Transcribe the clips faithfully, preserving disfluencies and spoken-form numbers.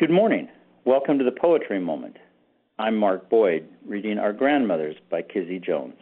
Good morning. Welcome to the Poetry Moment. I'm Mark Boyd, reading Our Grandmothers by Kizzy Jones.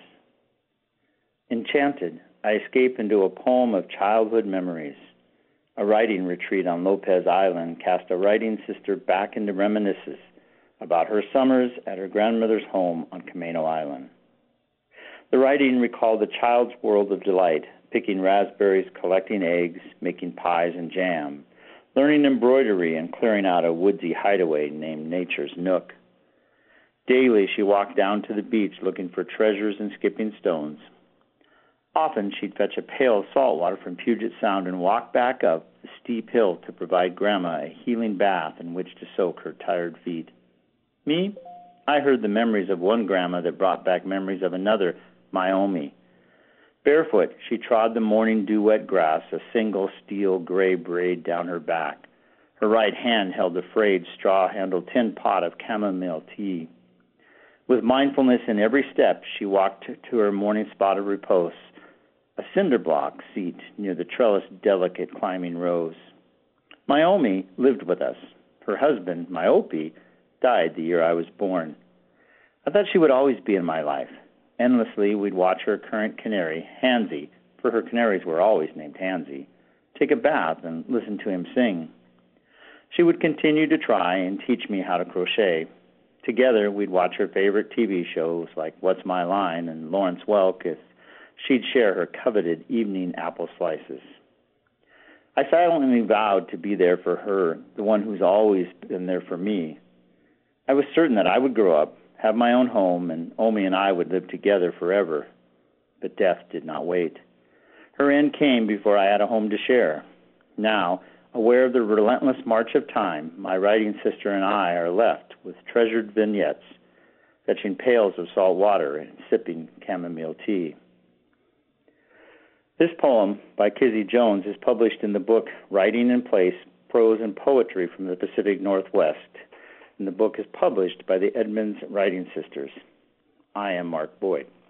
Enchanted, I escape into a poem of childhood memories. A writing retreat on Lopez Island cast a writing sister back into reminiscences about her summers at her grandmother's home on Camano Island. The writing recalled a child's world of delight, picking raspberries, collecting eggs, making pies and jam, learning embroidery and clearing out a woodsy hideaway named Nature's Nook. Daily she walked down to the beach looking for treasures and skipping stones. Often she'd fetch a pail of salt water from Puget Sound and walk back up the steep hill to provide Grandma a healing bath in which to soak her tired feet. Me? I heard the memories of one grandma that brought back memories of another, Myomi. Barefoot, she trod the morning dew-wet grass, a single steel gray braid down her back. Her right hand held a frayed straw-handled tin pot of chamomile tea. With mindfulness in every step, she walked to her morning spot of repose, a cinder block seat near the trellised, delicate climbing rose. Myomi lived with us. Her husband, Myopi, died the year I was born. I thought she would always be in my life. Endlessly, we'd watch her current canary, Hansy, for her canaries were always named Hansy, take a bath and listen to him sing. She would continue to try and teach me how to crochet. Together, we'd watch her favorite T V shows like What's My Line and Lawrence Welk as she'd share her coveted evening apple slices. I silently vowed to be there for her, the one who's always been there for me. I was certain that I would grow up, have my own home, and Omi and I would live together forever. But death did not wait. Her end came before I had a home to share. Now, aware of the relentless march of time, my writing sister and I are left with treasured vignettes, fetching pails of salt water and sipping chamomile tea. This poem by Kizzy Jones is published in the book Writing in Place, Prose and Poetry from the Pacific Northwest, and the book is published by the Edmonds Writing Sisters. I am Mark Boyd.